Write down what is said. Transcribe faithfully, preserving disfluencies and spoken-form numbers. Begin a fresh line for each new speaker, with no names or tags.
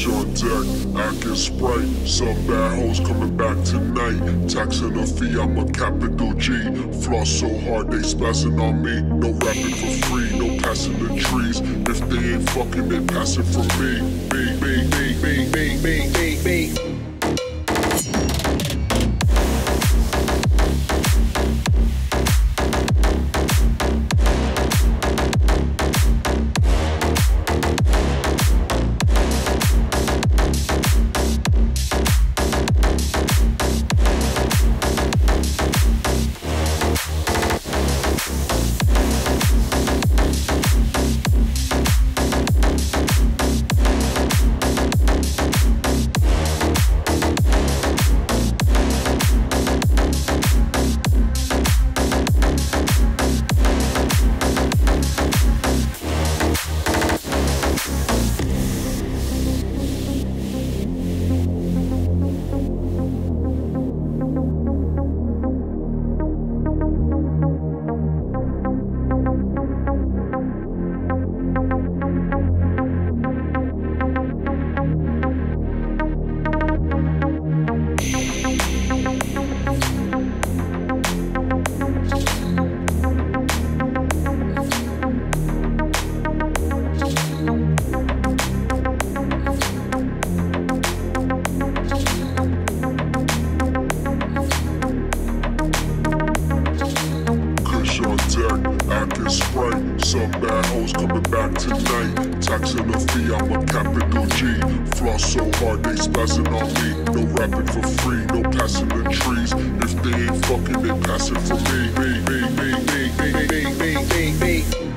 on deck, acting Sprite. Some bad hoes coming back tonight. Taxing a fee, I'm a capital G. Floss so hard they spazzing on me. No rapping for free, no passing the trees. If they ain't fucking, they passing from me. Bing, bing, bing, bing, bing, bing, bing, bing. Acting Sprite, some bad hoes coming back tonight. Taxing a fee, I'm a capital G. Floss so hard they spazzing on me. No rapping for free, no passing the trees. If they ain't fucking, they passing for me. Bing, bing, bing, bing, bing, bing, bing, bing, bing.